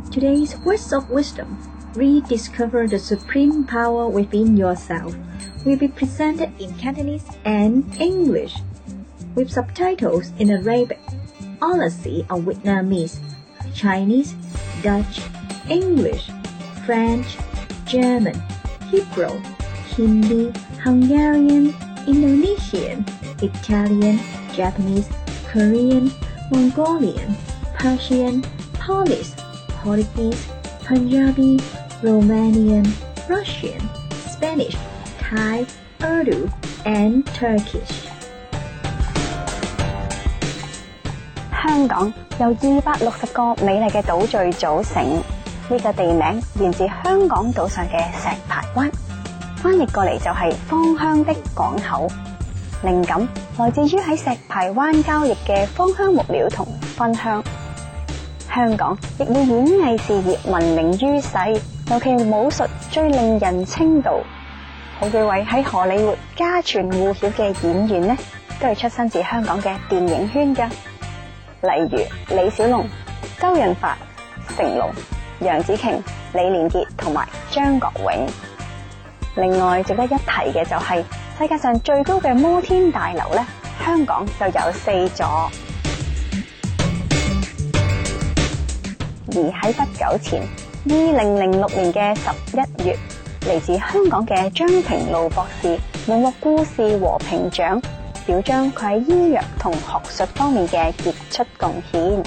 Today's words of wisdom, rediscover the supreme power within yourself, will be presented in Cantonese and English, with subtitles in Arabic, Aussie or Vietnamese, Chinese, Dutch, English, French, German, Hebrew, Hindi, Hungarian, Indonesian, Italian, Japanese, Korean, Mongolian, Persian, Polish, Portuguese, Punjabi, Romanian, Russian, Spanish, Thai, Urdu, and Turkish. 香港由260個美麗嘅島嶼組成，呢個地名源自香港島上嘅石排灣，翻譯過嚟就係芳香的港口。靈感來自於喺石排灣交易嘅芳香木料同芬香。香港亦以演藝事業聞名於世，尤其武術最令人稱道。好幾位喺荷里活家傳戶曉嘅演員呢，都係出身自香港嘅電影圈㗎。例如李小龍、周潤發、成龍、楊紫瓊、李連杰同埋張國榮。另外值得一提嘅就係世界上最高嘅摩天大樓咧，香港就有4座。而喺不久前，2006年嘅11月，嚟自香港嘅張平路博士榮獲故事和平獎，表彰佢喺醫藥同學術方面嘅傑出貢獻。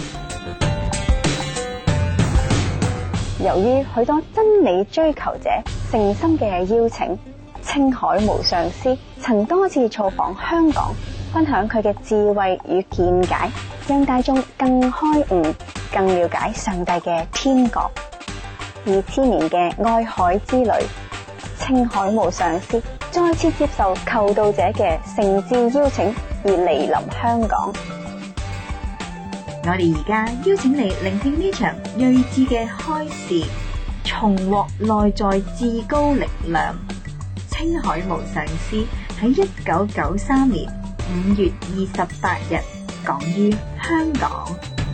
由於許多真理追求者誠心嘅邀請，青海無上師曾多次造訪香港，分享佢嘅智慧與見解，讓大眾更開悟、更了解上帝嘅天國。2000年嘅愛海之旅，青海無上師再次接受求道者嘅誠摯邀請而嚟臨香港。 我哋而家邀請你聆聽呢場睿智嘅開示，重獲內在至高力量。青海無上師喺1993年5月28日講於香港。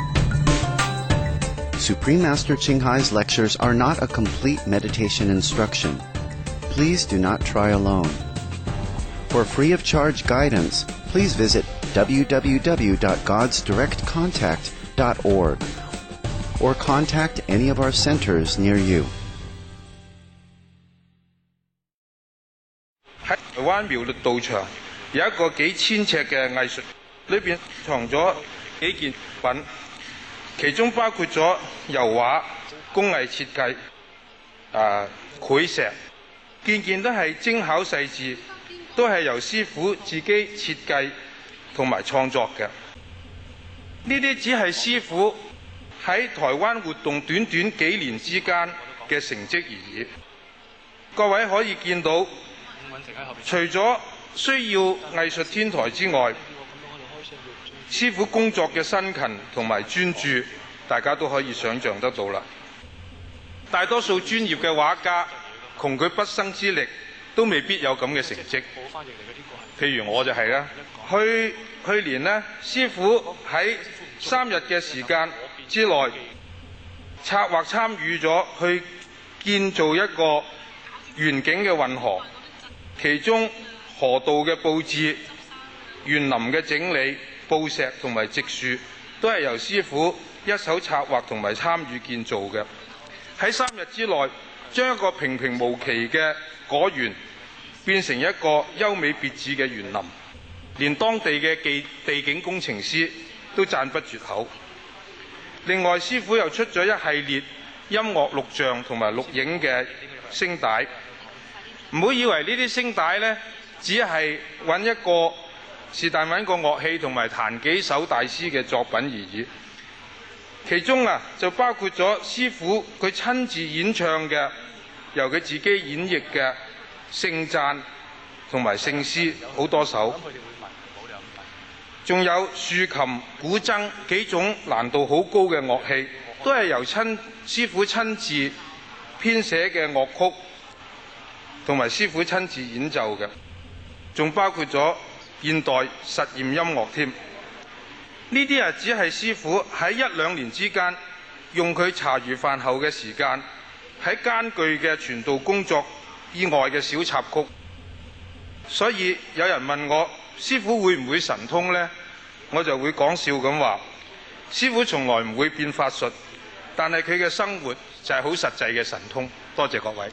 Supreme Master Ching Hai's lectures are not a complete meditation instruction. Please do not try alone. For free of charge guidance, please visit www.godsdirectcontact.org or contact any of our centers near you. 喺台灣苗栗道場有一個幾千尺嘅藝術，裏邊藏咗幾件品，其中包括咗油畫、工藝設計、繪石，件件都係精巧細緻，都係由師傅自己設計同埋創作嘅。呢啲只係師傅喺台灣活動短短幾年之間嘅成績而已。各位可以見到，除咗需要藝術天台之外，師傅工作嘅辛勤同埋專注，大家都可以想像得到啦。大多數專業嘅畫家，窮佢畢生之力，都未必有咁嘅成績。譬如我就係啦。去年呢，師傅喺3日嘅時間之內，策劃參與咗去建造一個園景嘅運河，其中河道嘅佈置、園林嘅整理、布石同埋植樹，都係由師傅一手策劃同埋參與建造嘅。喺3日之內，將一個平平無奇嘅果園變成一個優美別緻嘅園林，連當地嘅地景工程師都讚不絕口。另外，師傅又出咗一系列音樂錄像同埋錄影嘅聲帶。唔好以為呢啲聲帶呢，只係揾一個是但揾個樂器同埋彈幾首大師嘅作品而已。其中就包括咗師傅佢親自演唱嘅，由佢自己演繹嘅聖讚同埋聖詩好多首，仲有豎琴、古箏幾種難度好高嘅樂器，都係由師傅親自編寫嘅樂曲，同埋師傅親自演奏嘅，仲包括咗現代實驗音樂添。呢啲只係師傅喺1-2年之間用佢茶餘飯後嘅時間喺艱巨嘅傳道工作以外嘅小插曲。所以有人問我師傅會唔會神通呢？我就會講笑咁話，師傅從來唔會變法術，但係佢嘅生活就係好實際嘅神通。多謝各位。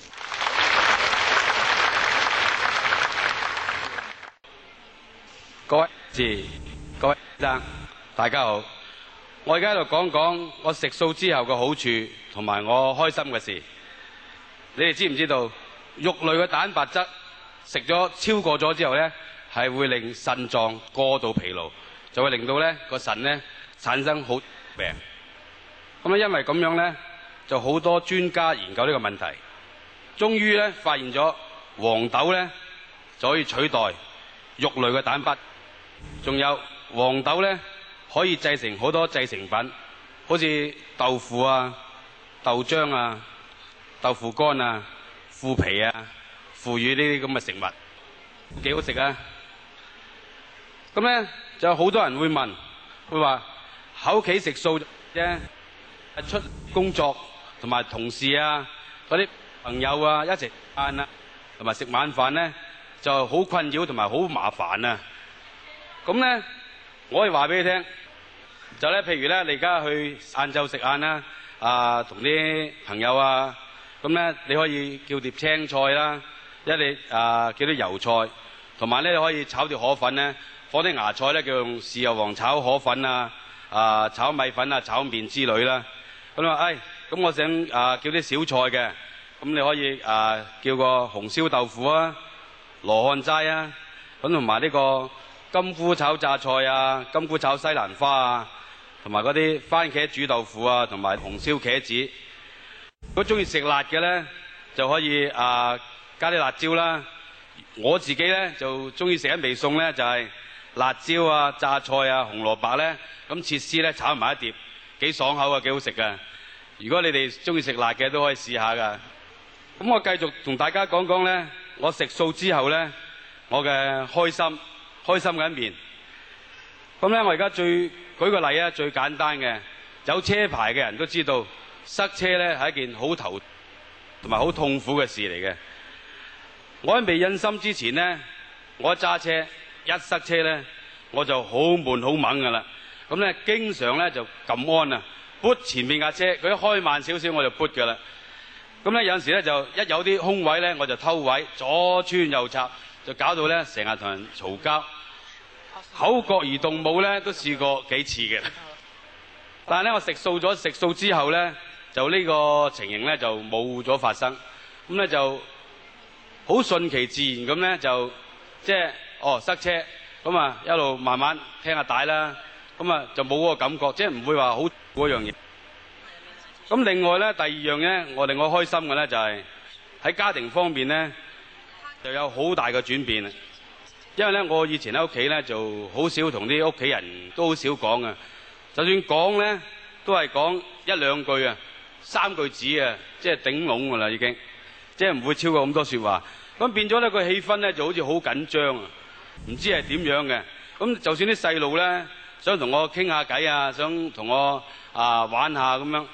各位各位先生，大家好。我而家喺度講講我食素之後嘅好處同埋我開心嘅事。你哋知唔知道肉類嘅蛋白質食咗超過咗之後呢，係會令腎臟過度疲勞，就會令到呢個腎呢產生好病。咁咧因為咁樣呢，就好多專家研究呢個問題，終於呢發現咗黃豆呢就可以取代肉類嘅蛋白，仲有黃豆呢可以製成好多製成品，好似豆腐啊、豆漿啊、豆腐乾啊、腐皮啊、腐乳呢啲咁嘅食物，幾好食啊！咁呢就有好多人會問，會話喺屋企食素啫，出工作同埋同事啊、嗰啲朋友啊一齊食飯啊，同埋食晚飯呢，就好困擾同埋好麻煩啊！咁呢，我可以話俾你聽，就咧，譬如咧，你而家去晏晝食晏啦，同啲朋友啊，咁咧你可以叫碟青菜啦，你叫啲油菜，同埋咧你可以炒條河粉咧，放啲芽菜咧，叫用豉油黃炒河粉啊，炒米粉啊，炒麵之類啦。咁話咁我想叫啲小菜嘅，咁你可以叫個紅燒豆腐啊，羅漢齋啊，咁同埋呢個金菇炒榨菜啊，金菇炒西蘭花啊，同埋嗰啲番茄煮豆腐啊，同埋紅燒茄子。如果中意食辣嘅呢，就可以加啲辣椒啦。我自己呢，就中意食一味餸呢，就係辣椒啊、榨菜啊、紅蘿蔔呢，咁切絲呢，炒埋一碟，幾爽口啊，幾好食噶。如果你哋中意食辣嘅都可以試下噶。咁我繼續同大家講講呢，我食素之後呢，我嘅開心嘅一面。咁咧，我而家舉個例啊，最簡單嘅，有車牌嘅人都知道，塞車咧係一件好頭同埋好痛苦嘅事嚟嘅。我喺未印心之前呢，我揸車一塞車咧，我就好悶好猛噶啦。咁咧，經常咧就撳安啊，撥前面架車，佢一開慢少少我就撥噶啦。咁咧有陣時咧就一有啲空位咧，我就偷位，左穿右插，就搞到咧成日同人嘈交。口角而動武咧都試過幾次嘅，但係咧我食素之後咧，就呢個情形咧就冇咗發生，咁咧就好順其自然咁咧就即係塞車，咁一路慢慢聽下帶啦，咁就冇嗰個感覺，即係唔會話好嗰樣嘢。咁另外咧第二樣咧，我令我開心嘅咧就係喺家庭方面咧就有好大嘅轉變。因為咧，我以前喺屋企咧就好少同啲屋企人都好少講啊，就算講咧都係講一兩句啊，3句子啊，即係頂籠噶啦已經，即係唔會超過咁多說話。咁變咗咧個氣氛咧就好似好緊張啊，唔知係點樣嘅。咁就算啲細路咧想同我傾下偈啊，想同我玩下咁樣，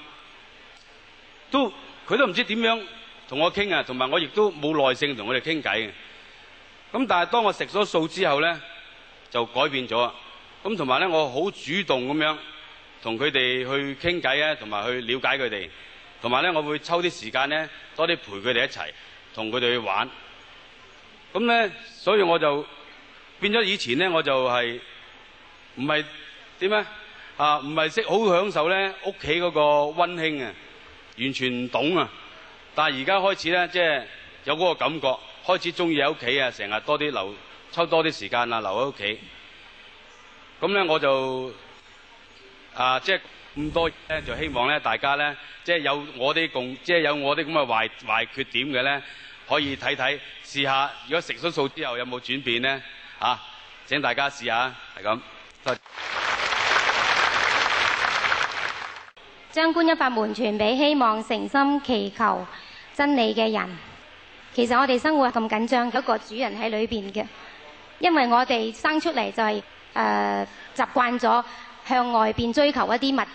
佢都唔知點樣同我傾啊，同埋我亦都冇耐性同佢哋傾偈嘅。咁但係當我食咗素之後呢，就改變咗。咁同埋呢，我好主動咁樣同佢哋去傾偈啊，同埋去了解佢哋。同埋呢，我會抽啲時間呢，多啲陪佢哋一齊，同佢哋去玩。咁呢，所以我就變咗以前呢，我就係唔係點呢？唔係識好享受呢屋企嗰個溫馨啊，完全唔懂啊。但係而家開始呢，即係有嗰個感覺。開始中意喺屋企啊，成日抽多啲時間啊，留喺屋企。咁咧我就即係咁多咧，就希望咧大家咧，即係有我啲咁嘅壞缺點嘅咧，可以睇睇試下。如果食咗素之後有冇轉變咧？請大家試下，係咁。多謝。 將觀音法門傳俾希望誠心祈求真理嘅人。其實我哋生活咁緊張，有一個主人喺裏邊嘅，因為我哋生出嚟就係習慣咗向外邊追求一啲物質，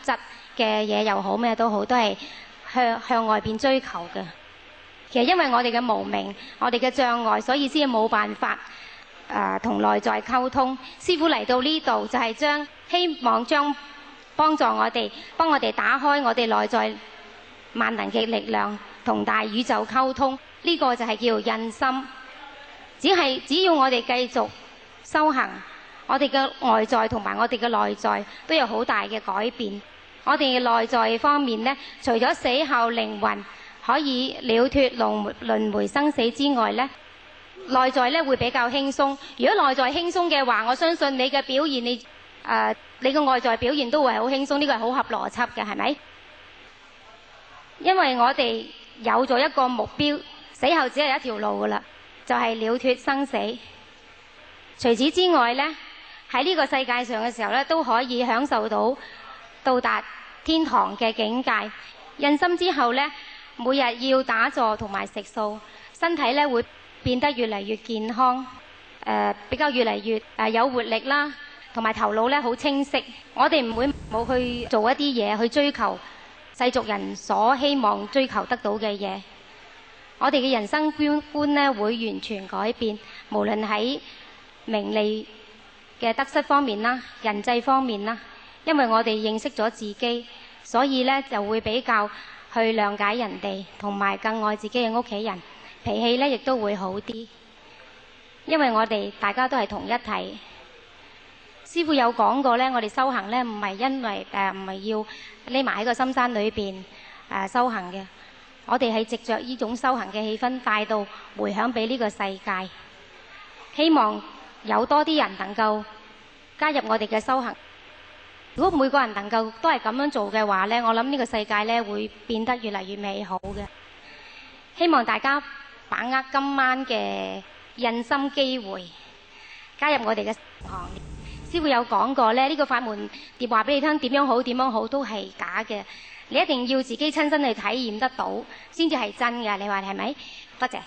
嘅嘢又好，咩都好，都係向外邊追求嘅。其實因為我哋嘅無明，我哋嘅障礙，所以先冇辦法同內在溝通。師父嚟到呢度就係希望幫助我哋，幫我哋打開我哋內在萬能嘅力量，同大宇宙溝通。呢個就係叫印心。只要我哋繼續修行，我哋嘅外在同埋我哋嘅內在都有好大嘅改變。我哋內在方面呢，除咗死後靈魂可以了脫輪迴生死之外呢，內在呢會比較輕鬆。如果內在輕鬆嘅話，我相信你嘅表現，你嘅外在表現都會係好輕鬆。呢個係好合邏輯嘅，係咪？因為我哋有咗一個目標，死後只係一條路噶啦，就係了脫生死。除此之外呢，喺呢個世界上嘅時候呢，都可以享受到達天堂嘅境界。印心之後呢，每日要打坐同埋食素，身體呢會變得越嚟越健康，比較越嚟越有活力啦，同埋頭腦呢好清晰。我哋唔會冇去做一啲嘢去追求世俗人所希望追求得到嘅嘢。我哋嘅人生觀呢會完全改變，無論喺名利嘅得失方面啦，人際方面啦，因為我哋認識咗自己，所以呢就會比較去諒解人哋，同埋更愛自己嘅屋企人，脾氣呢亦都會好啲。因為我哋大家都係同一體。師父有講過呢，我哋修行呢唔係因為唔係要匿埋喺個深山裏邊修行嘅，我哋係藉着呢種修行嘅氣氛帶到回響俾呢個世界，希望有多啲人能夠加入我哋嘅修行。如果每個人能夠都係咁樣做嘅話呢，我諗呢個世界呢會變得越嚟越美好嘅。希望大家把握今晚嘅印心機會，加入我哋嘅行列。師父有講過呢，呢個法門碟話俾你聽點樣好點樣好都係假嘅，你一定要自己親身去體驗得到先至係真嘅。你話係咪？多謝。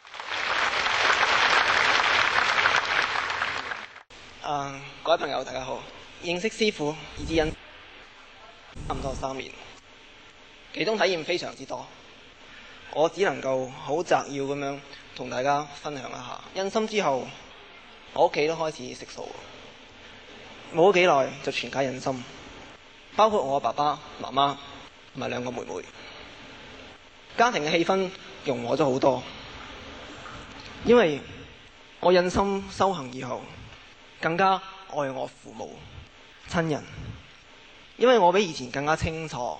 各位朋友大家好，認識師父以至印差唔多3年，其中體驗非常之多，我只能夠好摘要咁樣同大家分享一下。印心之後，我屋企都開始食素，冇咗幾耐就全家印心，包括我爸爸媽媽同埋2個妹妹，家庭嘅氣氛融和咗好多。因為我印心修行以後，更加愛我父母親人，因為我比以前更加清楚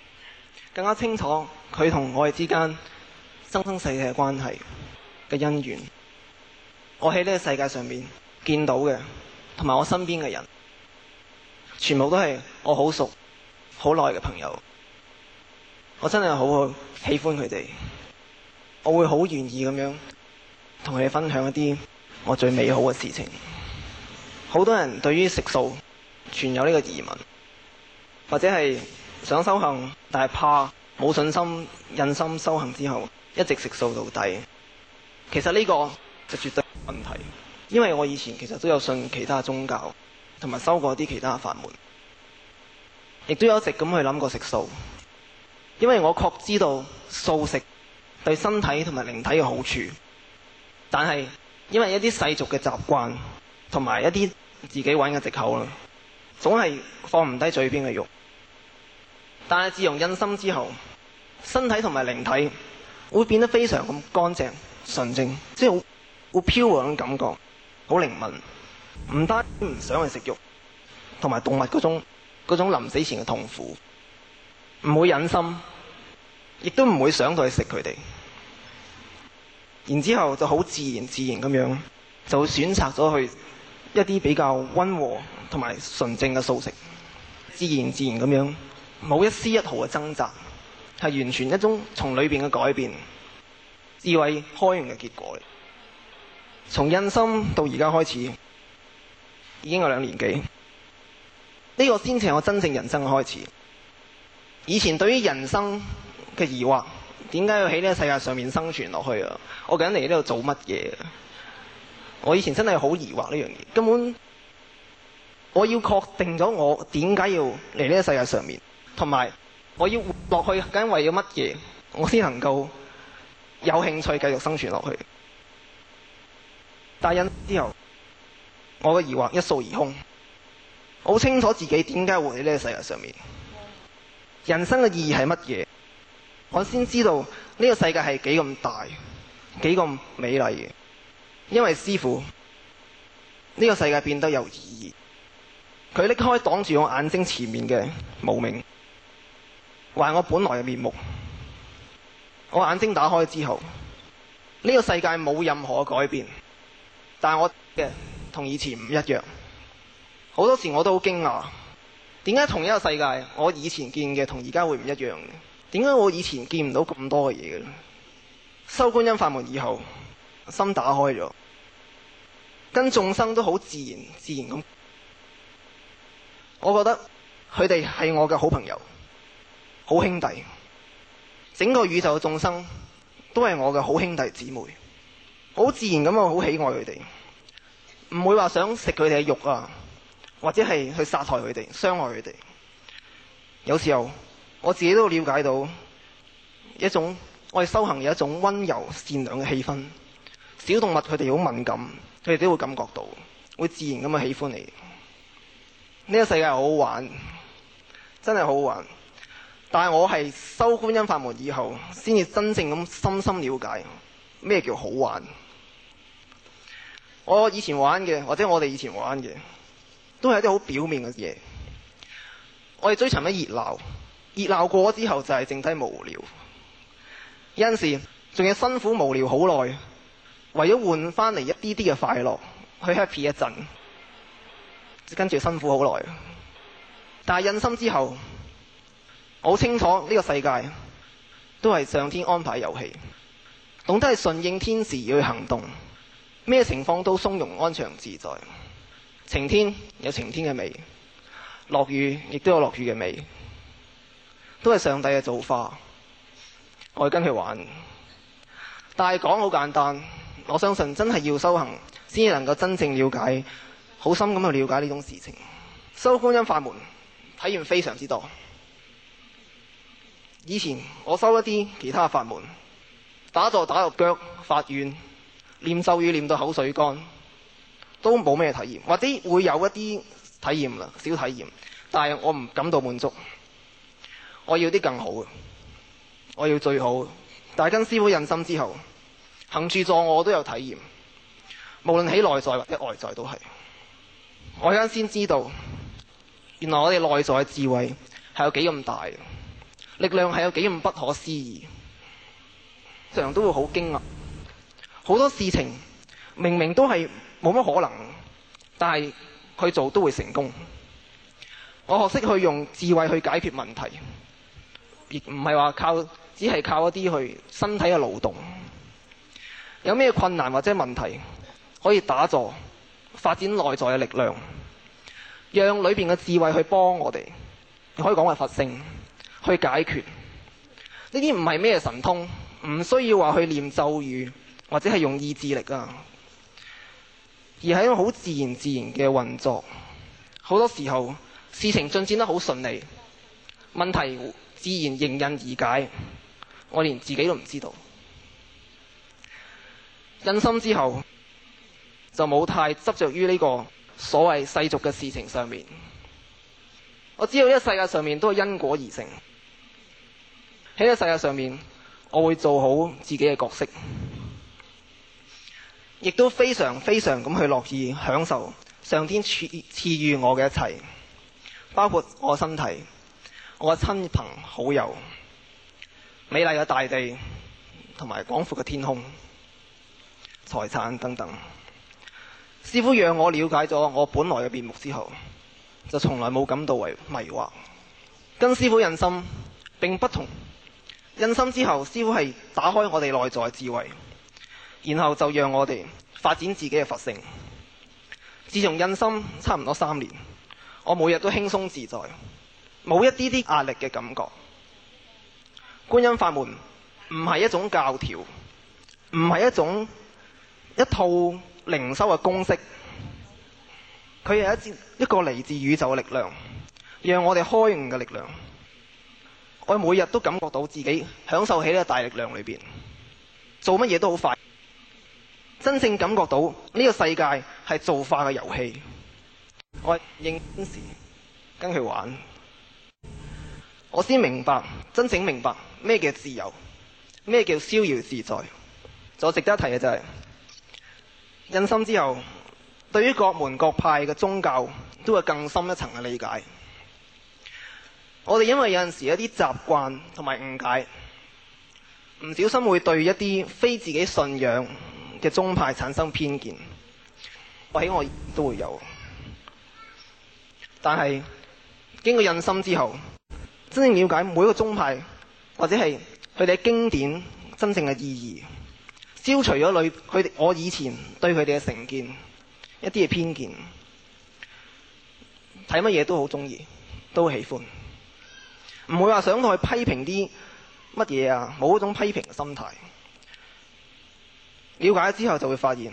佢同我哋之間生生世世嘅關係嘅恩怨。我喺呢個世界上面見到嘅，同埋我身邊嘅人，全部都係我好熟好耐嘅朋友。我真係好喜歡佢哋，我會好願意咁樣同佢哋分享一啲我最美好嘅事情。好多人對於食素存有呢個疑問，或者係想修行但係怕冇信心印心修行之後一直食素到底。其實呢個就絕對係問題，因為我以前其實都有信其他宗教，同埋修過啲其他法門，亦都有一直咁去諗過食素。因為我確知道素食對身體同埋靈體嘅好處，但係因為一啲世俗嘅習慣同埋一啲自己揾嘅藉口啦，總係放唔低嘴邊嘅肉。但係自從印心之後，身體同埋靈體會變得非常咁乾淨純正，即係好 pure 嘅感覺，好靈敏。唔單止唔想去食肉，同埋動物嗰種臨死前嘅痛苦，唔會忍心，亦都唔會想到去食佢哋。然之後就好自然咁樣，就會選擇咗去一啲比較溫和同埋純正嘅素食，自然咁樣，冇一絲一毫嘅掙扎，係完全一種從裏邊嘅改變，智慧開源嘅結果。從印心到而家開始，已經有2年幾，呢個先至係我真正人生嘅開始。以前對於人生嘅疑惑，點解要喺呢個世界上面生存落去啊？我究竟嚟呢度做乜嘢？我以前真係好疑惑呢樣嘢，根本我要確定咗我點解要嚟呢個世界上面， 同埋我要活落去，究竟為咗乜嘢，我先能夠有興趣繼續生存落去。但因之後，我嘅疑惑一掃而空，我好清楚自己點解活喺呢個世界上面，人生嘅意義係乜嘢，我先知道呢個世界係幾咁大，幾咁美麗嘅。因為師父，呢個世界變得有意義，佢拎開擋住我眼睛前面嘅無明，還我本來嘅面目。我眼睛打開之後，呢個世界冇任何改變，但係我嘅同以前唔一樣。好多時我都好驚訝，點解同一個世界我以前見嘅同而家會唔一樣嘅？點解我以前見唔到咁多嘅嘢嘅？修觀音法門以後，心打開咗，跟眾生都好自然咁。我覺得佢哋係我嘅好朋友、好兄弟，整個宇宙嘅眾生都係我嘅好兄弟姊妹，好自然咁我好喜愛佢哋，唔會話想食佢哋嘅肉啊，或者係去殺害佢哋、傷害佢哋。有時候我自己都了解到一種我哋修行有一種溫柔善良嘅氣氛。小動物佢哋好敏感，佢哋都會感覺到，會自然咁去喜歡你。呢個世界好好玩，真係好好玩。但係我係修觀音法門以後，先至真正咁深深了解咩叫好玩。我以前玩嘅，或者我哋以前玩嘅，都係一啲好表面嘅嘢。我哋追尋一熱鬧，熱鬧過咗之後就係剩低無聊。有陣時仲要辛苦無聊好耐，為咗換翻嚟一啲啲嘅快樂，去 happy 一陣，跟住辛苦好耐。但係印心之後，我好清楚呢個世界都係上天安排遊戲，懂得係順應天時要去行動，咩情況都從容安詳自在。晴天有晴天嘅美，落雨亦都有落雨嘅美，都係上帝嘅造化，我係跟佢玩。但係講好簡單，我相信真係要修行先至能夠真正了解，好深咁去了解呢種事情。修觀音法門體驗非常之多。以前我修一啲其他法門，打坐打入腳發軟，念咒語念到口水乾，都冇咩體驗，或者會有一啲體驗啦，小體驗，但係我唔感到滿足。我要啲更好嘅，我要最好嘅。但係跟師父印心之後，行住坐我都有體驗，無論喺內在或者外在都係。我而家先知道，原來我哋內在嘅智慧係有幾咁大，力量係有幾咁不可思議。常常都會好驚訝，好多事情明明都係冇乜可能，但係去做都會成功。我學識去用智慧去解決問題，亦唔係話只係靠一啲去身體嘅勞動。有咩困難或者問題，可以打坐發展內在嘅力量，讓裏邊嘅智慧去幫我哋，可以講係佛性去解決。呢啲唔係咩神通，唔需要話去念咒語或者係用意志力啊，而係一種好自然嘅運作。好多時候事情進展得好順利，問題自然迎刃而解，我連自己都唔知道。印心之後就冇太執着於呢個所謂世俗嘅事情上面。我知道呢個世界上面都係因果而成，喺呢個世界上面我會做好自己嘅角色，亦都非常咁去樂意享受上天賜予我嘅一切，包括我嘅身體、我嘅親朋好友、美麗嘅大地同埋廣闊嘅天空、財產等等。師父讓我了解咗我本來嘅面目之後，就從來冇感到為迷惑。跟師父印心並不同，印心之後師父係打開我哋內在智慧，然後就讓我哋發展自己嘅佛性。自從印心差唔多3年，我每日都輕鬆自在，冇一啲啲壓力嘅感覺。觀音法門唔係一種教條，唔係一套靈修嘅公式，佢係一個嚟自宇宙嘅力量，讓我哋開悟嘅力量。 我每日都感覺到自己享受喺呢個大力量裏邊，做乜嘢都好快。真正感覺到呢個世界係造化嘅遊戲，我認真時跟佢玩，我先明白，真正明白咩叫自由，咩叫逍遙自在。仲有值得一提嘅就係印心之後，對於各門各派嘅宗教都有更深一層嘅理解。我哋因為有陣時一啲習慣同埋誤解，唔小心會對一啲非自己信仰嘅宗派產生偏見，我都會有。但係經過印心之後，真正了解每一個宗派或者係佢哋嘅經典真正嘅意義，消除咗我以前對佢哋嘅成見，一啲嘅偏見，睇乜嘢都好中意，都好喜歡，唔會話想同佢批評啲乜嘢啊，冇嗰種批評嘅心態。了解之後就會發現，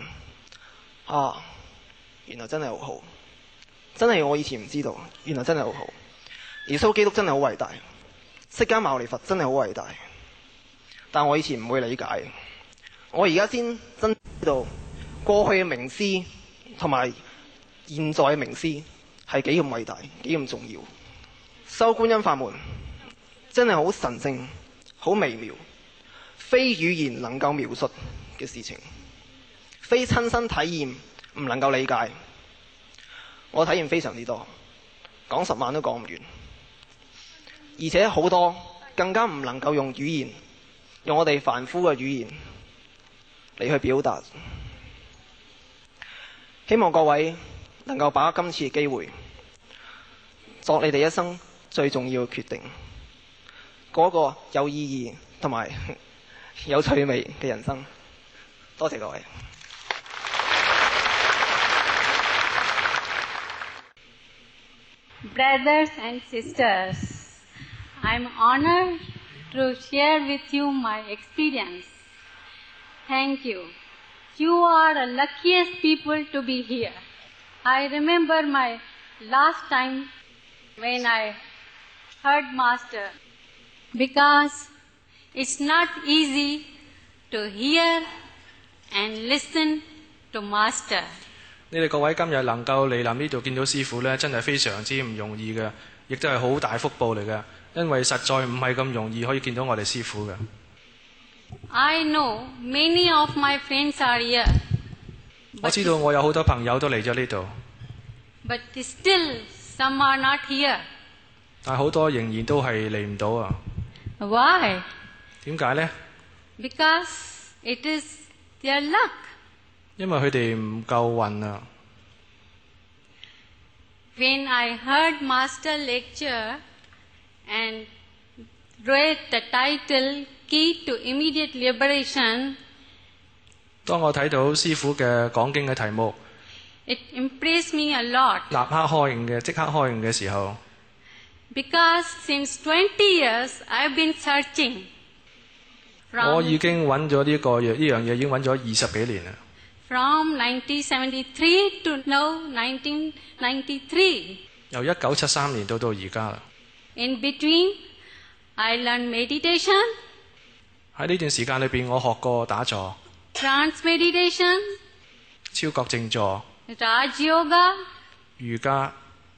原來真係好好，真係我以前唔知道，原來真係好好。耶穌基督真係好偉大，釋迦牟尼佛真係好偉大，但我以前唔會理解，我而家先真知道過去嘅名師同埋現在嘅名師係幾咁偉大，幾咁重要。修觀音法門真係好神聖，好微妙，非語言能夠描述嘅事情，非親身體驗唔能夠理解。我體驗非常之多，講10萬都講唔完，而且好多更加唔能夠用語言，用我哋凡夫嘅語言嚟去表達。希望各位能夠把握今次嘅機會，作你哋一生最重要嘅決定，過一個有意義同埋有趣味嘅人生。多謝各位。 Brothers and sisters, I'm honored to share with you my experience. Thank you. You are the luckiest people to be here. I remember my last time when I heard Master, because it's not easy to hear and listen to Master. 你哋各位今日能夠嚟臨呢度見到師父呢，真係非常之唔容易嘅，亦都係好大福報嚟嘅，因為實在唔係咁容易可以見到我哋師父嘅。 I know many of my friends are here. 我知道我有好多朋友都嚟咗呢度， But still some are not here. 但係好多仍然都係嚟唔到啊。 Why? 點解呢？ Because it is their luck. 因為佢哋唔夠運啊。 When I heard Master lecture and read the title Key to Immediate Liberation, 當我睇到師父嘅講經嘅題目， it impressed me a lot. 即刻開悟嘅時候， Because since 20 years I've been searching. 我已經揾咗呢樣嘢已經揾咗20幾年啦。 From 1973 to now 1993. 由1973年到而家啦。 In between, I learned meditation. 喺呢段時間裏邊，我學過打坐、 trance meditation, 超覺靜坐、 Raj Yoga. 瑜伽。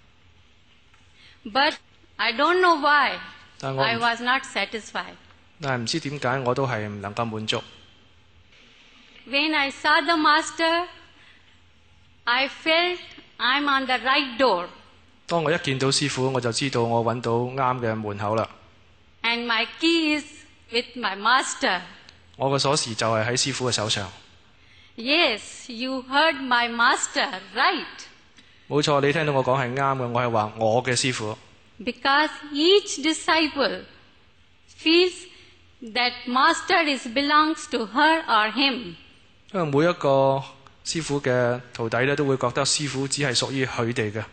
But I don't know why 但我 I was not satisfied. 但係唔知點解我都係唔能夠滿足。 When I saw the Master, I felt I'm on the right door. 當我一見到師父，我就知道我揾到啱嘅門口啦。 And my key is with my Master. 我嘅鎖匙就係喺師父嘅手上。 Yes, you heard my Master, right? 冇錯，你聽到我講係啱嘅，我係話我嘅師父。 Because each disciple feels that Master belongs to her or him. 因為每一個師父嘅徒弟咧，都會覺得師父只係屬於佢哋嘅。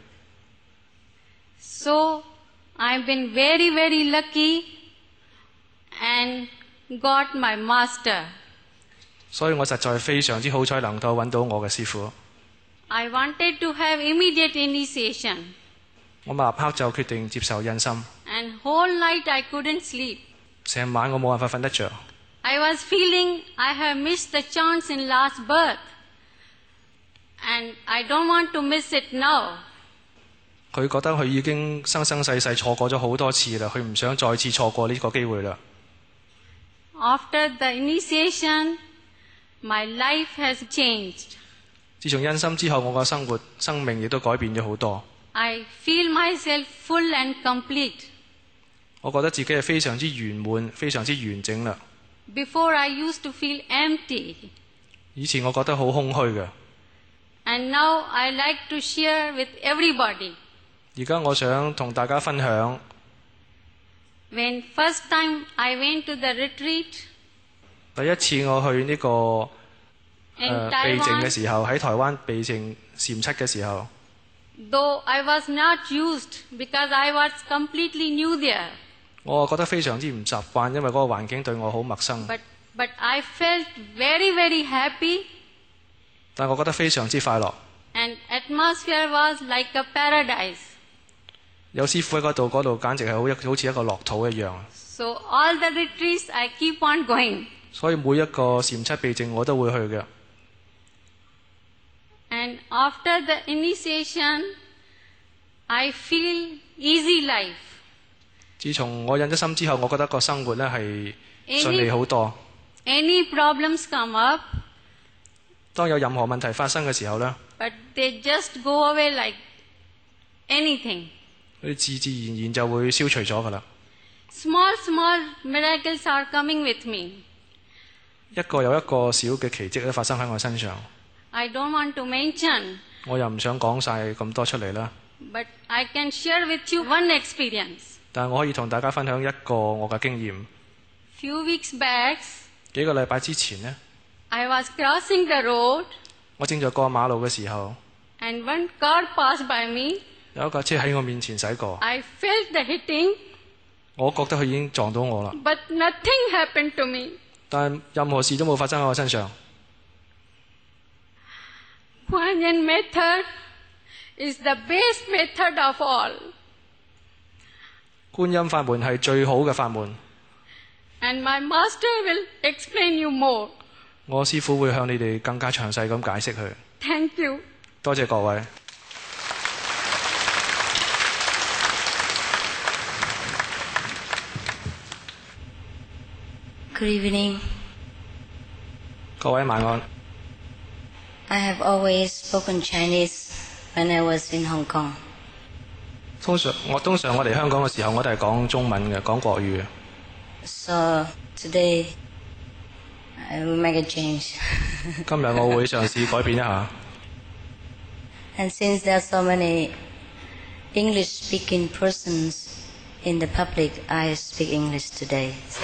So I've been very, very lucky and got my Master. 所以我實在非常之好彩，能夠揾到我嘅師父。 I wanted to have immediate initiation. 我立刻就決定接受印心。 And whole night I couldn't sleep. 成晚我冇辦法瞓得着。 I was feeling I have missed the chance in last birth, and I don't want to miss it now. 佢覺得佢已經生生世世錯過咗好多次啦，佢唔想再次錯過呢個機會啦。 After the initiation, my life has changed. 自從印心之後，我嘅生命亦都改變咗好多。 I feel myself full and complete. 我覺得自己係非常之圓滿、非常之完整啦。 Before I used to feel empty. 以前我覺得好空虛嘅。 And now I like to share with everybody. 而家我想同大家分享。 When first time I went to the retreat. 第一次我去呢個避靜嘅時候，喺台灣避靜禪七嘅時候。 Though I was not used because I was completely new there. 我覺得非常之唔習慣，因為嗰個環境對我好陌生。 But I felt very, very happy. 但我覺得非常之快樂。 And atmosphere was like a paradise. 有師傅喺嗰度簡直係好似一個樂土一樣。 So all the retreats I keep on going. 所以每一個禪七避靜我都會去嘅。 And after the initiation, I feel easy life. 自從我印咗心之後，我覺得個生活咧係順利好多。 Any problems come up. 當有任何問題發生嘅時候咧 ，but they just go away like anything. 佢哋自然就會消除咗㗎啦。 Small miracles are coming with me. 一個又一個小嘅奇蹟都發生喺我身上。 I don't want to mention. 我又唔想講晒咁多出嚟啦。 But I can share with you one experience. 但係我可以同大家分享一個我嘅經驗。 Few weeks back. 幾個禮拜之前呢 I was crossing the road. 我正在過馬路嘅時候 And one car passed by me. 有一架車喺我面前駛過。 I felt the hitting. 我覺得佢已經撞到我啦。 But nothing happened to me. 但係任何事都冇發生喺我身上。 Kuan Yin method is the best method of all. 觀音法門係最好嘅法門。 And my master will explain you more. 我師父會向你哋更加詳細咁解釋佢。 Thank you. 多謝各位。 Good evening. 各位晚安。 I have always spoken Chinese when I was in Hong Kong. 通常我嚟香港嘅時候，我都係講中文嘅，講國語嘅。 So today I will make a change. 今日我會嘗試改變一下。 And since there are so many English-speaking persons in the public, I speak English today. So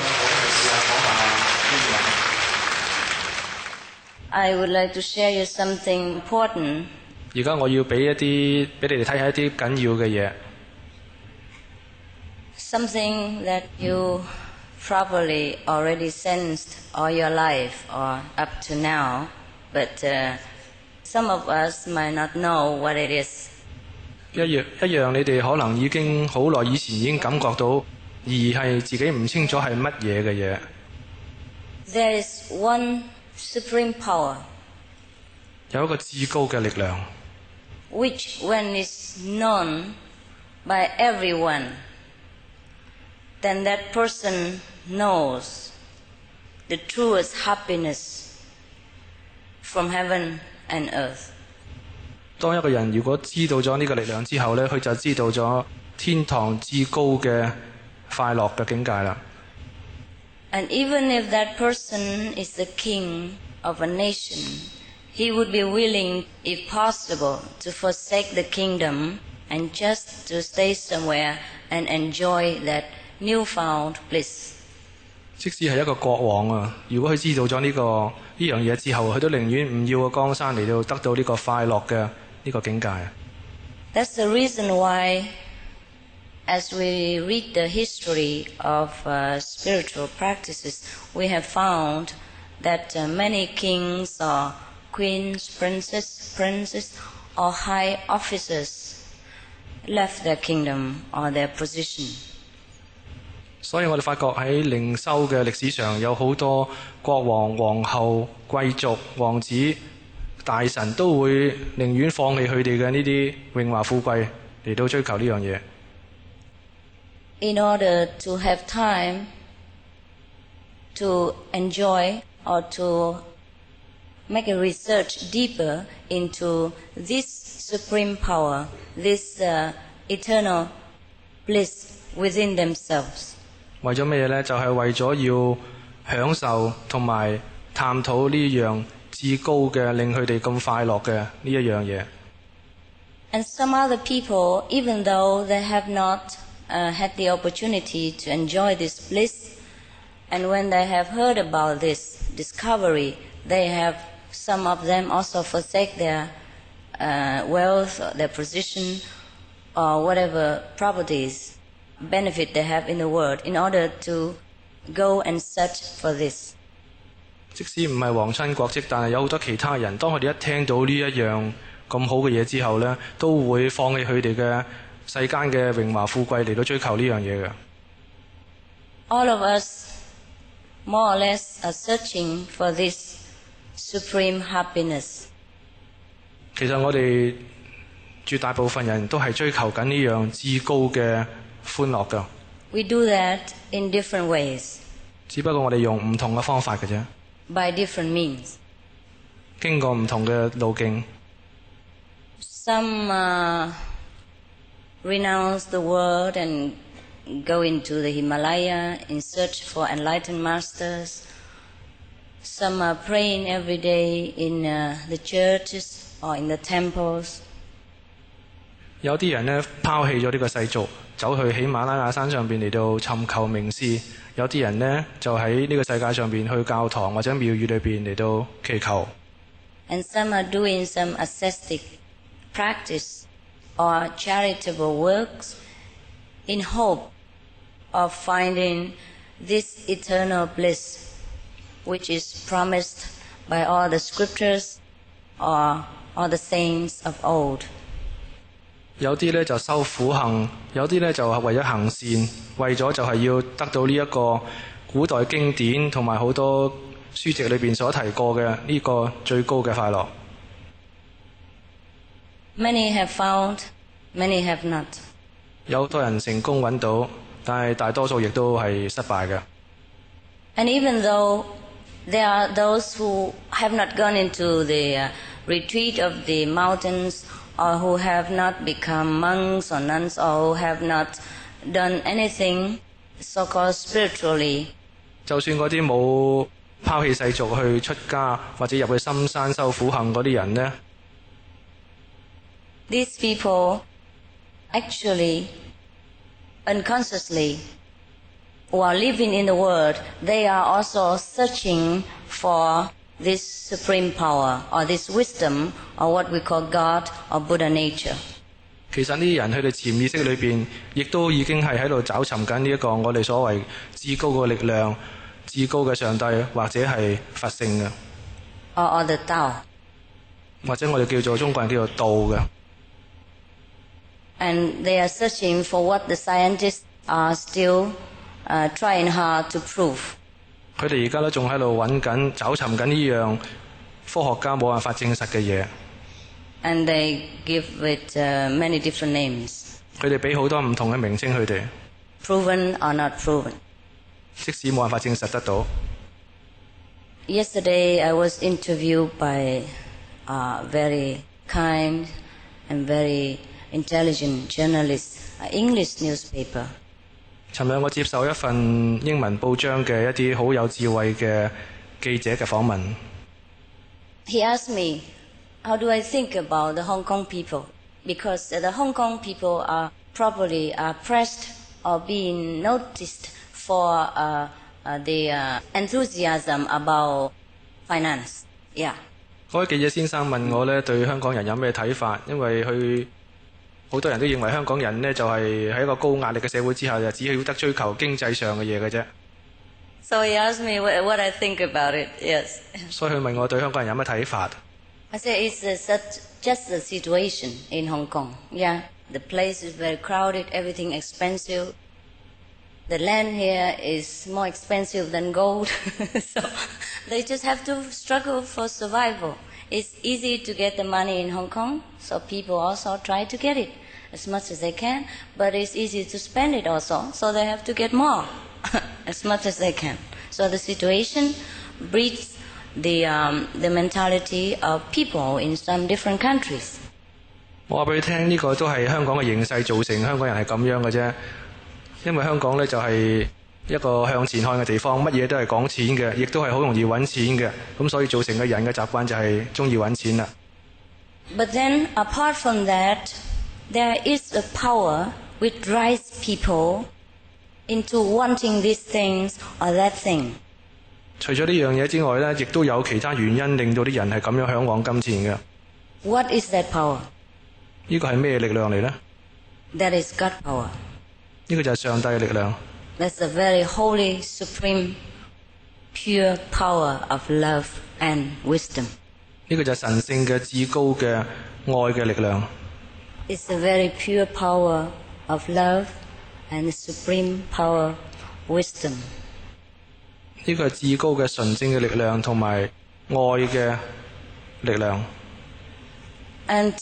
I would like to share you something important. 而家我要俾你哋睇下一啲緊要嘅嘢。 Something that you probably already sensed all your life or up to now, but some of us might not know what it is. 一樣你哋可能已經好耐以前已經感覺到，而係自己唔清楚係乜嘢嘅嘢。 There is one supreme power. 有一個至高嘅力量。 Which when is known by everyone, then that person knows the truest happiness from heaven and earth. 當一個人如果知道咗呢個力量之後呢，佢就知道咗天堂至高嘅快樂嘅境界啦。 And even if that person is the king of a nation, he would be willing, if possible, to forsake the kingdom and just to stay somewhere and enjoy that newfound bliss. 即使係一個國王啊，如果佢知道咗呢樣嘢之後，佢都寧願唔要個江山嚟到得到呢個快樂嘅呢個境界。 That's the reason why, as we read the history of spiritual practices, we have found that many kings or queens, princes, or high officers left their kingdom or their position. 所以我哋發覺喺靈修嘅歷史上有好多國王、皇后、貴族、王子、大臣都會寧願放棄佢哋嘅呢啲榮華富貴嚟到追求呢樣嘢。 In order to have time to enjoy or to make a research deeper into this supreme power, this eternal bliss within themselves. 為咗咩嘢呢？就係為咗要享受同埋探討呢樣至高嘅令佢哋咁快樂嘅呢一樣嘢。 And some other people, even though they have not had the opportunity to enjoy this bliss, and when they have heard about this discovery, they have, some of them also forsake their wealth, or their position, or whatever properties, benefit they have in the world, in order to go and search for this. 即使唔係皇親國戚，但係有好多其他人，當佢哋一聽到呢一樣咁好嘅嘢之後呢，都會放棄佢哋嘅世間嘅榮華富貴嚟到追求呢樣嘢嘅。 All of us, more or less, are searching for this supreme happiness. 其實我哋絕大部分人都係追求緊呢樣至高嘅歡樂㗎。 We do that in different ways, 只不過我哋用唔同嘅方法嘅啫， by different means. 經過唔同嘅路徑。 Some renounce the world and go into the Himalaya in search for enlightened masters. Some are praying every day in the churches or in the temples. 有啲人呢，拋棄咗呢個世俗，走去喜馬拉雅山上邊嚟到尋求名師；有啲人呢，就喺呢個世界上邊去教堂或者廟宇裏邊嚟到祈求。 And some are doing some ascetic practice or charitable works in hope of finding this eternal bliss, which is promised by all the scriptures or all the saints of old. 有啲呢就修苦行，有啲呢就係為咗行善，為咗就係要得到呢一個古代經典同埋好多書籍裏邊所提過嘅呢個最高嘅快樂。 Many have found, many have not. 有好多人成功揾到，但係大多數亦都係失敗嘅。 And even though there are those who have not gone into the retreat of the mountains, or who have not become monks or nuns, or who have not done anything so-called spiritually, 就算嗰啲冇拋棄世俗去出家或者入去深山修苦行嗰啲人呢， these people actually, unconsciously, who are living in the world, they are also searching for this supreme power, or this wisdom, or what we call God or Buddha nature. 其實呢啲人佢哋潛意識裏邊，亦都已經係喺度找尋緊呢一個我哋所謂至高嘅力量、至高嘅上帝，或者係佛性嘅， or the Tao. 或者我哋叫做中國人叫做道嘅。 And they are searching for what the scientists are still trying hard to prove. 佢哋而家都仲喺度揾緊、找尋緊呢樣科學家冇辦法證實嘅嘢。 And they give it many different names. 佢哋俾好多唔同嘅名稱佢哋。 Proven or not proven. 即使冇辦法證實得到。 Yesterday I was interviewed by a very kind and very intelligent journalist, an English newspaper. 尋日我接受一份英文報章嘅一啲好有智慧嘅記者嘅訪問。 He asked me, how do I think about the Hong Kong people? Because the Hong Kong people are probably pressed or being noticed for the enthusiasm about finance. Yeah. 嗰位記者先生問我呢對香港人有咩睇法，因為佢好多人都認為香港人呢就係喺一個高壓力嘅社會之下，就只係得追求經濟上嘅嘢嘅啫。 So he asked me what I think about it. Yes. 所以佢問我對香港人有咩睇法。 I said it's just the situation in Hong Kong. Yeah, the place is very crowded, everything expensive. The land here is more expensive than gold, so they just have to struggle for survival. It's easy to get the money in Hong Kong, so people also try to get it as much as they can, but it's easy to spend it also, so they have to get more as much as they can. So the situation breeds the mentality of people in some different countries. 我話俾你聽，呢個都係香港嘅形勢造成香港人係咁樣嘅啫。因為香港呢就係一個向前看嘅地方，乜嘢都係講錢嘅，亦都係好容易揾錢嘅，咁所以造成嘅人嘅習慣就係中意揾錢啦。 But then, apart from that, there is a power which drives people into wanting these things or that thing. 除咗呢樣嘢之外呢，亦都有其他原因令到啲人係咁樣嚮往金錢嘅。 What is that power? 呢個係咩力量嚟呢？ That is God power. 呢個就係上帝嘅力量。 That's a very holy, supreme, pure power of love and wisdom. 呢個就係神聖嘅至高嘅愛嘅力量。 It's a very pure power of love and supreme power wisdom. 呢個係至高嘅純正嘅力量同埋愛嘅力量。 And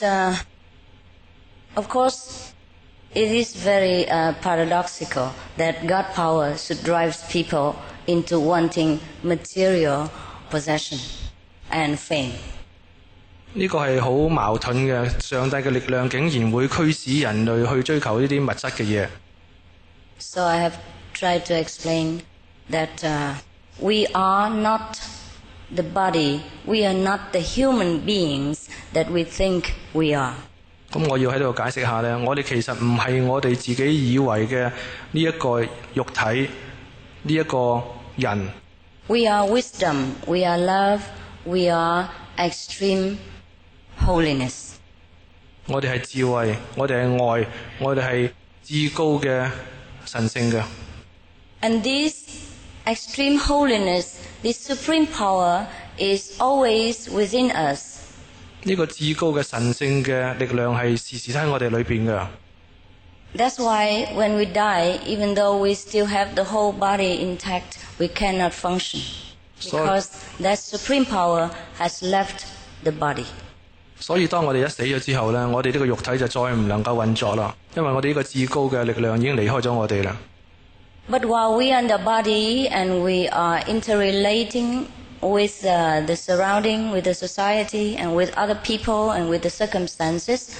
of course, it is very paradoxical that God power should drive people into wanting material possession and fame. 呢個係好矛盾嘅，上帝嘅力量竟然會驅使人類去追求呢啲物質嘅嘢。 So I have tried to explain that we are not the body, we are not the human beings that we think we are. 咁我要喺度解釋下呢，我哋其實唔係我哋自己以為嘅呢一個肉體，呢一個人。 We are wisdom, we are love, we are extreme holiness. 我哋係智慧，我哋係愛，我哋係至高嘅神聖嘅。 And this extreme holiness, this supreme power is always within us. 呢個至高嘅神聖嘅力量係時時喺我哋裏邊嘅。 That's why when we die, even though we still have the whole body intact, we cannot function. Because that supreme power has left the body. 所以當我哋一死咗之後呢，我哋呢個肉體就再唔能夠運作啦，因為我哋呢個至高嘅力量已經離開咗我哋啦。 But while we are in the body and we are interrelating with the surrounding, with the society, and with other people, and with the circumstances,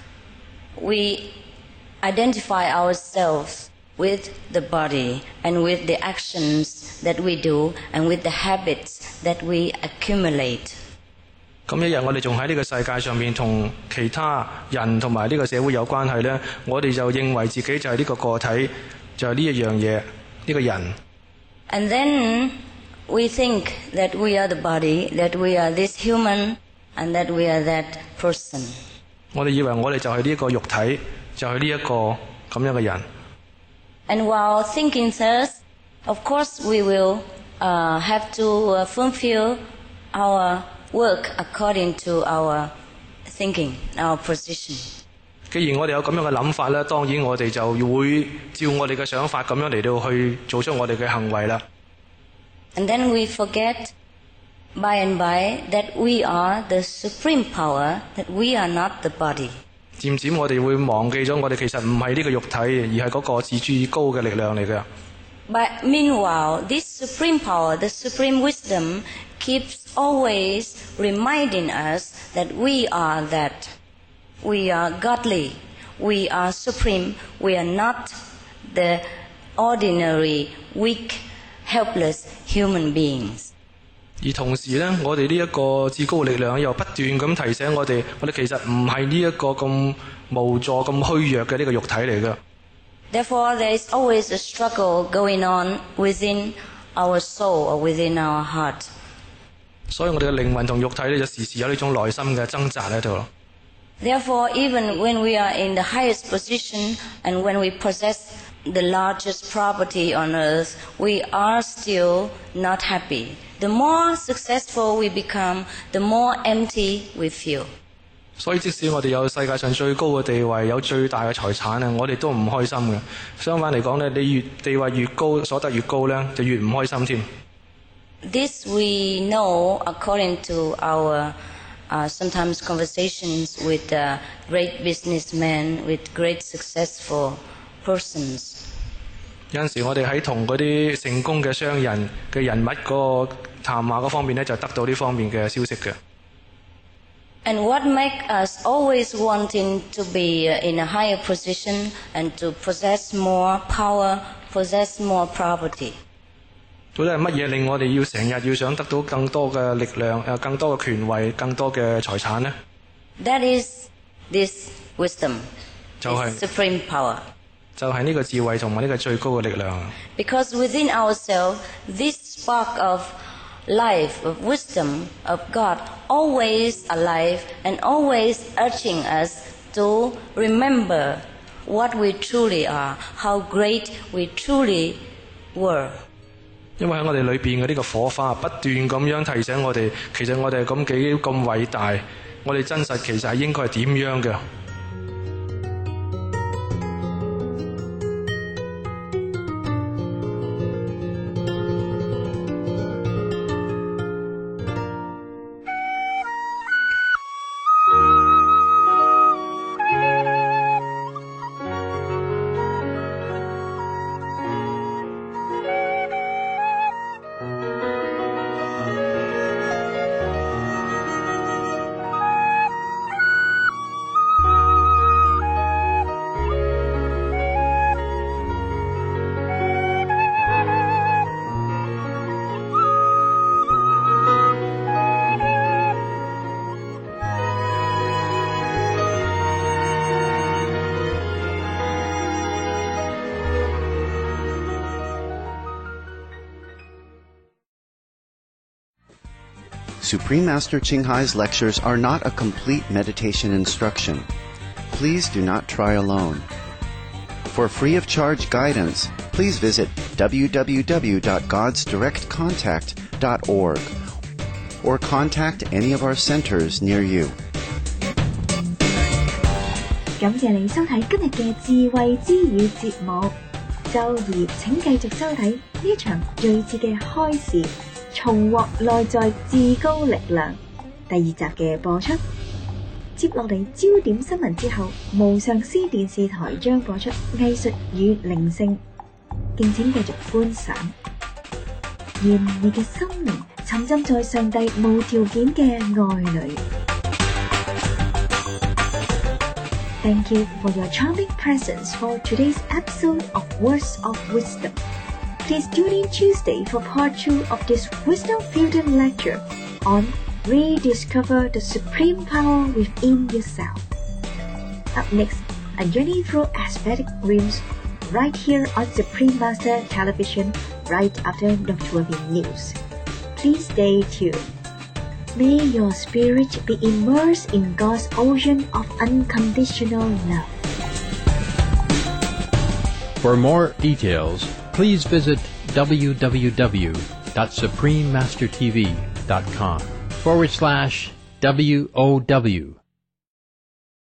we identify ourselves with the body, and with the actions that we do, and with the habits that we accumulate. 咁一日我哋仲喺呢個世界上面同其他人同埋呢個社會有關係呢，我哋就認為自己就係呢個個體，就係呢一樣嘢，呢個人。 And then we think that we are the body, that we are this human, and that we are that person. 我哋以為我哋就係呢一個肉體，就係呢一個咁樣嘅人。 And while thinking thus, of course we will have to fulfill our work according to our thinking, our position. 既然我哋有咁樣嘅諗法咧，當然我哋就會照我哋嘅想法咁樣嚟到去做出我哋嘅行為啦。 And then we forget by and by that we are the supreme power, that we are not the body. 漸漸我哋會忘記咗我哋其實唔係呢個肉體，而係嗰個至高嘅力量嚟嘅。 But meanwhile, this supreme power, the supreme wisdom, keeps always reminding us that we are that. We are godly. We are supreme. We are not the ordinary, weak, helpless human beings. 而同時呢，我哋呢一個至高力量又不斷咁提醒我哋其實唔係呢一個咁無助、咁虛弱嘅呢個肉體嚟嘅。 Therefore, there is always a struggle going on within our soul or within our heart. 所以我哋嘅靈魂同肉體呢，就時時有呢種內心嘅掙扎喺度。 Therefore, even when we are in the highest position and when we possess the largest property on earth, we are still not happy. The more successful we become, the more empty we feel. 所以即使我哋有世界上最高嘅地位，有最大嘅財產啊，我哋都唔開心嘅。相反嚟講咧，你越地位越高，所得越高咧，就越唔開心添。 This we know according to our sometimes conversations with great businessmen, with great successful persons. 有陣時我哋喺同嗰啲成功嘅商人嘅人物嗰個談話嗰方面咧，就得到呢方面嘅消息嘅。 And what makes us always wanting to be in a higher position and to possess more power, possess more property? 到底係乜嘢令我哋要成日要想得到更多嘅力量、更多嘅權位、更多嘅財產呢？ That is this wisdom, 就係 this supreme power. 就係呢個智慧同埋呢個最高嘅力量。 Because within ourselves, this spark of life, of wisdom, of God, always alive and always urging us to remember what we truly are, how great we truly were. 因為喺我哋裏邊嘅呢個火花不斷咁樣提醒我哋，其實我哋係咁偉大，我哋真實其實係應該係點樣嘅。 Supreme Master Ching Hai's lectures are not a complete meditation instruction. Please do not try alone. For free of charge guidance, please visit www.godsdirectcontact.org or contact any of our centers near you. 感謝你收睇今日嘅智慧之語節目，周二請繼續收睇呢場睿智嘅開示，重獲內在至高力量第二集嘅播出。接落嚟焦點新聞之後，無上師電視台將播出藝術與靈性，敬請繼續觀賞。願你嘅心靈沉浸在上帝無條件嘅愛裏。Thank you for your charming presence for today's episode of Words of Wisdom. Please tune in Tuesday for part 2 of this wisdom-filled lecture on Rediscover the Supreme Power Within Yourself. Up next, a journey through aesthetic realms right here on Supreme Master Television right after the 12 news. Please stay tuned. May your spirit be immersed in God's ocean of unconditional love. For more details, please visit www.suprememastertv.com/WOW.